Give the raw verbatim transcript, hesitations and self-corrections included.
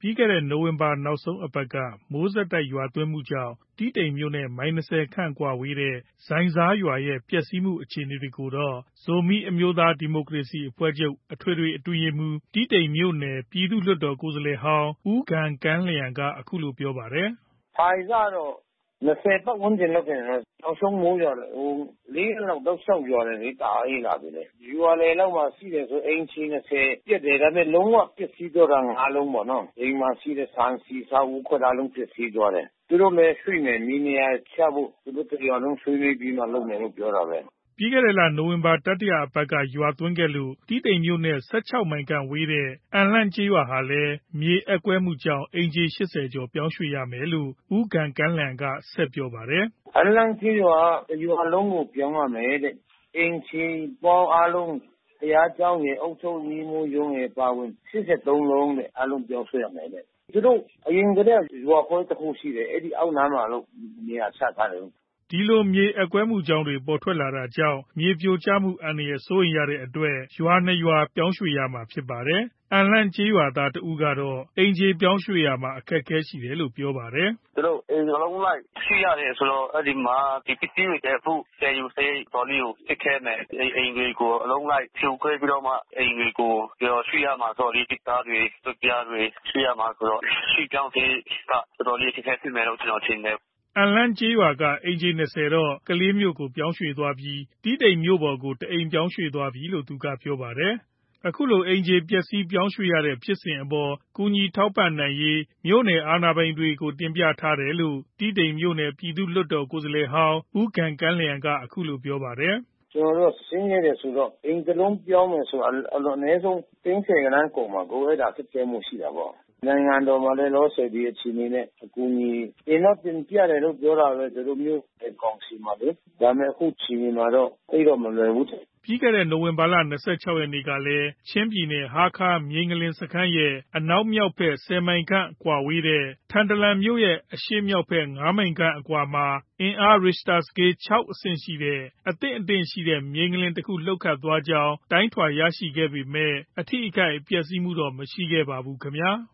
ပြီးခဲ့တဲ့နိုဝင်ဘာနောက်ဆုံးအပတ်ကမိုးဆက်တိုက်ရွာသွန်းမှုကြောင့်တီးတိန်မြို့နဲ့မိုင်၂၀ခန့်ကွာဝေးတဲ့ဇိုင်းဇားရွာရဲ့ပျက်စီးမှုအခြေအနေတွေကိုတော့ဇိုမီးအမျိုးသားဒီမိုကရေစီအဖွဲ့ချုပ်အထွေထွေအတွင်းရေးမှူးတီးတိန်မြို့နယ်ပြည်သူ့လွှတ်တော်ကိုယ်စားလှယ်ဟောင်းဦးဂန်ကန်းလျံကအခုလိုပြောပါတယ်။“ဟာရီကတော့၂၀ပတ်ဝန်းကျင်လောက်ဆိုရင်တော့နောက်ဆုံးမိုးရွာတယ်။လေးရက်လောက်တောက်လျှောက်ရွာတယ်လေ။တအားအေးလာပြီလေ။ရွာလယ်လောက်မှာရှိတယ်ဆိုအိမ်ခြေ၂၀ပျက်တယ်။ဒါပေမဲ့လုံးဝပျက်စီးသွားတာ၅လုံးပေါ့နော်။အိမ်မှာရှိတဲ့ဆန်ဆီဆားအိုးခွက်အားလုံးပျက်စီးသွားတယ်။သူတို့လည်းရွှေ့မယ်မြေနေရာချဖို့သူတို့တစ်ရွာလုံးဆွေးနွေးပြီးမှလုပ်မယ်လို့ပြောတာပဲ။ ”ပြီးခဲ့တဲ့လနိုဝင်ဘာတတိယအပတ်ကရွာသွန်းခဲ့လို့တီးတိန်မြို့နဲ့၁၆မိုင်ခန့်ဝေးတဲ့အန်လန့်ကျေးရွာဟာလည်းမြေအက်ကွဲမှုကြောင့်အိမ်ခြေ၈၀ကျော်ပြောင်းရွှေ့ရမယ်လို့ဦးဂန်ကန်းလျံကဆက်ပြောပါတယ်။“အန်လန့်ကျေးရွာကတစ်ရွာလုံးကိုပြောင်းရမယ်တဲ့။အိမ်ခြေပေါင်းအားလုံးဘုရားကျောင်းရယ်အုပ်ချုပ်ရေးမှူးရုံးရယ်အပါအဝင်၈၃လုံးတဲ့အားလုံးပြောင်းရွှေ့ရမယ်တဲ့။သူတို့အရင်ကတည်းကရွာခွဲတစ်ခုရှိတယ်။အဲဒီအောက်နားမှာလို့နေရာချထားတယ်။ ”ဒီလိုမြေအက်ကွဲမှုကြောင်းတွေပေါ်ထွက်လာတာကြောင့်မြေပြိုကျမှုအန္တရာယ်စိုးရိမ်ရတဲ့အတွက်ရွာနှစ်ရွာပြောင်းရွှေ့ရမှာဖြစ်ပါတယ်။အန်လန့်ကျေးရွာသားတဦးကတော့အိမ်ခြေပြောင်းရွှေ့ရာမှာအခက်အခဲရှိတယ်လို့ပြောပါတယ်။“သူတို့အိမ်အလုံးလိုက်ရွှေ့ရတယ်ဆိုတော့အဲဒီမှာဒီပစ္စည်းတွေတည်ဖို့သယ်ယူစရိတ်အတော်လေးကိုခက်ခဲမယ်။အိမ်တွေကိုအလုံးလိုက်ဖြိုခွဲပြီးတော့မှအိမ်တွေကိုရွှေ့ရမှာဆိုတော့လေသစ်သားတွေသွပ်ပြားတွေရွှေ့ရမှာဆိုတော့ရွှေ့ပြောင်းစရိတ်ကတော်တော်လေးအခက်အခဲဖြစ်မယ်လို့ကျွန်တော်ထင်တယ်။ ”အန်လန့်ကျေးရွာကအိမ်ခြေ၂၀တော့ကလေးမြို့ကိုပြောင်းရွှေ့သွားပြီးတီးတိန်မြို့ပေါ်ကိုတအိမ်ပြောင်းရွှေ့သွားပြီလို့သူကပြောပါတယ်။အခုလိုအိမ်ခြေပျက်စီးပြောင်းရွှေ့ရတဲ့ဖြစ်စဉ်အပေါ်ကူညီထောက်ပံ့နိုင်ရေးမြို့နယ်အာဏာပိုင်တွေကိုတင်ပြထားတယ်လို့တီးတိန်မြို့နယ်ပြည်သူ့လွှတ်တော်ကိုယ်စားလှယ်ဟောင်းဦးဂန်ကန်းလျံကအခုလိုပြောပါတယ်။“ကျွန်တော်တို့ဆင်းရဲတယ်ဆိုတော့အိမ်တစ်လုံးပြောင်းမယ်ဆိုတော့အနည်းဆုံးသိန်းဆယ်ဂဏန်းကုန်မှာကိုအဲ့ဒါခက်ခဲမှုရှိတာပေါ့။နိုင်ငံတော်မှာလည်းလောဆယ်ဒီအခြေအနေနဲ့အကူအညီတင်တော့တင်ပြတယ်လို့ပြောတာပဲသူတို့မျိုးကောင်စီမှာလေဒါပေမဲ့အခုချိန်မှာတော့အဲ့တော့မလွယ်ဘူးပြီးခဲ့တဲ့နိုဝင်ဘာလ၂၆ရက်နေ့ကလည်းချင်းပြည်နယ်ဟားခါးမြေငလင်စခန်းရဲ့အနောက်မြောက်ဘက်၁၀မိုင်ခန့်ကွာဝေးတဲ့ထန်တလန်မြို့ရဲ့အရှေ့မြောက်ဘက်၅မိုင်ခန့်အကွာမှာအင်အားရစ်ချ်တာစကေး၆အဆင့်ရှိတဲ့အသင့်အတင့်ရှိတဲ့မြေငလင်တစ်ခုလှုပ်ခတ်သွားကြောင်းတိုင်းထွာရရှိခဲ့ပေမဲ့အထိအခိုက်အပျက်စီးမှုတော့မရှိခဲ့ပါဘူးခင်ဗျာ။